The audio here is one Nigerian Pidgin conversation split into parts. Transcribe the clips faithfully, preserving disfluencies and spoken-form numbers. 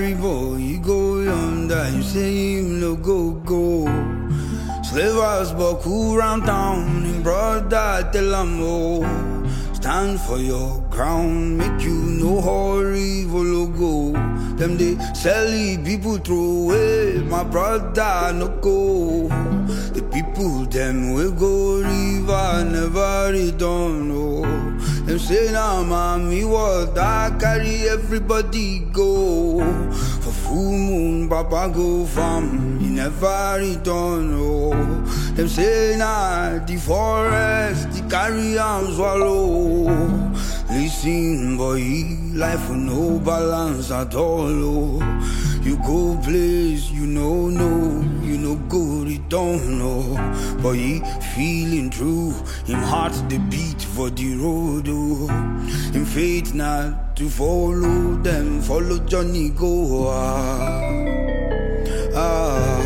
carry boy, he go yonder, you say him no go go. Slavers buckle round town, in brother tell am oh. Stand for your ground, make you no hurry, follow go. Them they sell it, people throw away, my brother no go. The people them will go river, never return, oh. Them say nah man, me what I carry everybody go. For full moon, Papa go farm, he never return, oh. Them say nah, the forest, the carry and swallow. Listen boy, life with no balance at all, oh. You go place, you know no, you know go return, oh. But he feeling true, him heart the beat for the road, oh. Him faith not to follow them, follow Johnny go, ah. Ah,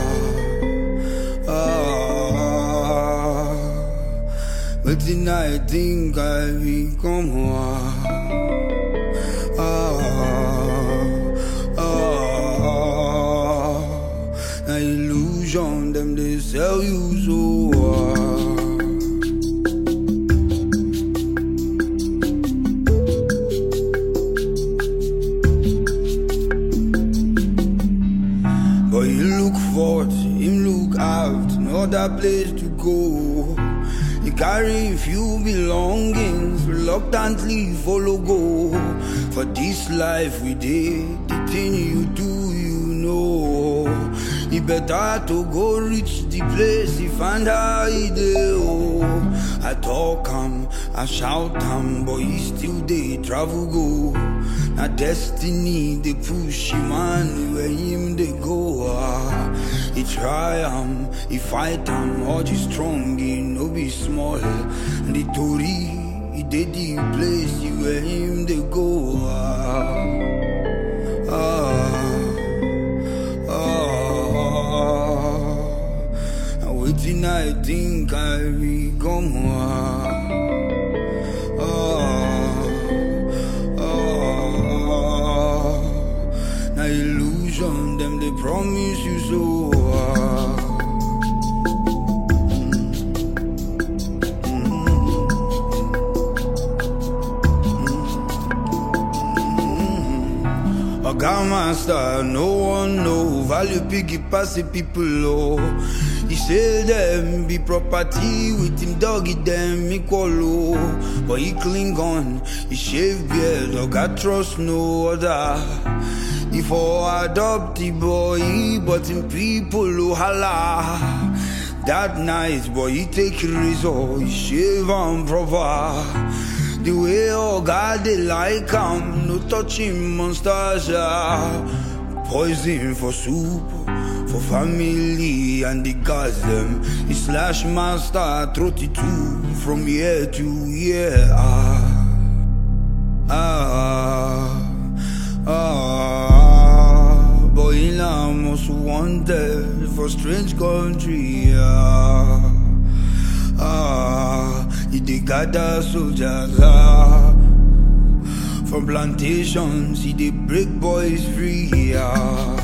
ah. But then I think I become one. Ah, ah. An illusion, them they sell you so. Ah. But you look forward, him look out, no other place to go. He carry few belongings, reluctantly follow go. For this life we did, the thing you do, you know. He better to go reach the place he find how he dey, oh. I talk him, I shout him, but he still dey travel go. Now destiny they push him on where him they go, ah. He try am, he fight am, all the strong, he no be small. And the Tory, he did the place where him they go, ah. Ah, ah. And waiting I think I become, ah. Ah, ah. Now illusion, them they promise you so. Master, no one know value piggy pass the people low. He say them be property with him doggy them equal low. But he cling on, he shave beard, dog I trust no other. He for adopt the boy, but him people lo holla. That night boy he take razor, he shave and proper. The way oh God they like him, no touching monsters, yeah. Poison for soup, for family and the gods them. He slash master thirty two from year to year. Ah, ah, ah. Boy now most wanted for strange country. Ah, ah. He dey gather soldiers, ah. From plantations, he dey break boys free, ah.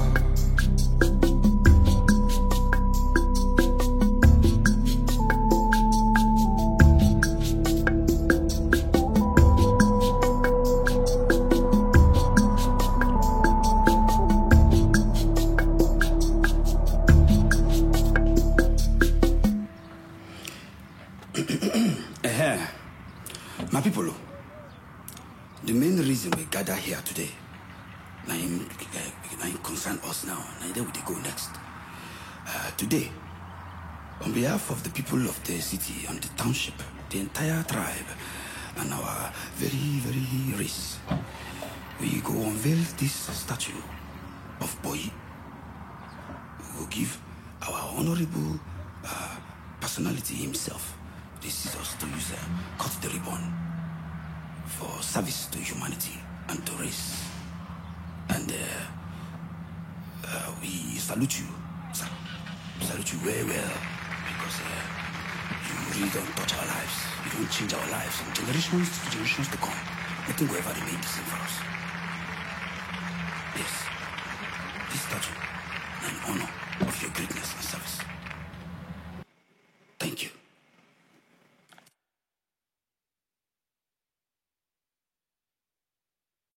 My people, the main reason we gather here today, now him, uh, him concern us now, and then we go next. Uh, today, on behalf of the people of the city and the township, the entire tribe, and our very, very race, we go unveil this statue of Boy. We will give our honorable uh, personality himself the scissors to use, uh, cut the ribbon for service to humanity and to race. And uh, uh, we salute you, sir. We salute you very well, because uh, you really don't touch our lives. You don't change our lives. From generations to generations to come, nothing will ever remain the same for us. Yes. Pistachio. Nine, oh no.